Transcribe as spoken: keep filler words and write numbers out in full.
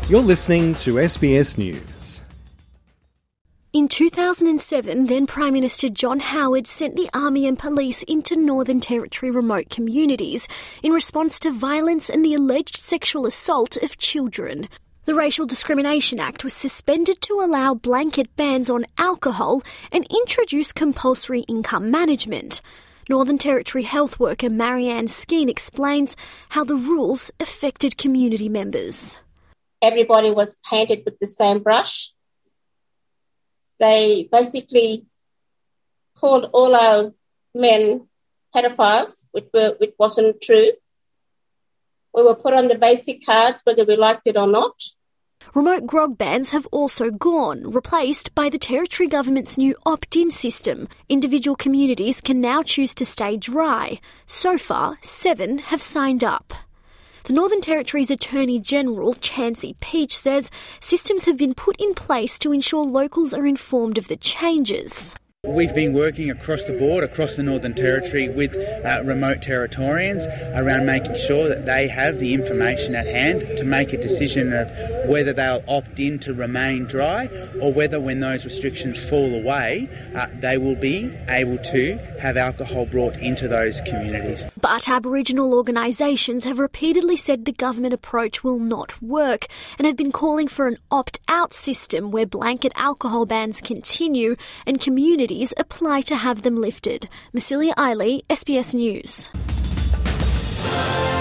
You're listening to S B S News. In two thousand seven, then Prime Minister John Howard sent the Army and police into Northern Territory remote communities in response to violence and the alleged sexual assault of children. The Racial Discrimination Act was suspended to allow blanket bans on alcohol and introduce compulsory income management. Northern Territory health worker Marianne Skeen explains how the rules affected community members. Everybody was painted with the same brush. They basically called all our men pedophiles, which, were, which wasn't true. We were put on the basic cards whether we liked it or not. Remote grog bans have also gone, replaced by the Territory Government's new opt-in system. Individual communities can now choose to stay dry. So far, seven have signed up. The Northern Territory's Attorney-General, Chancey Peach, says systems have been put in place to ensure locals are informed of the changes. We've been working across the board, across the Northern Territory with uh, remote Territorians around making sure that they have the information at hand to make a decision of whether they'll opt in to remain dry or whether when those restrictions fall away, uh, they will be able to have alcohol brought into those communities. But Aboriginal organisations have repeatedly said the government approach will not work and have been calling for an opt-out system where blanket alcohol bans continue and communities apply to have them lifted. Massilia Eiley, S B S News.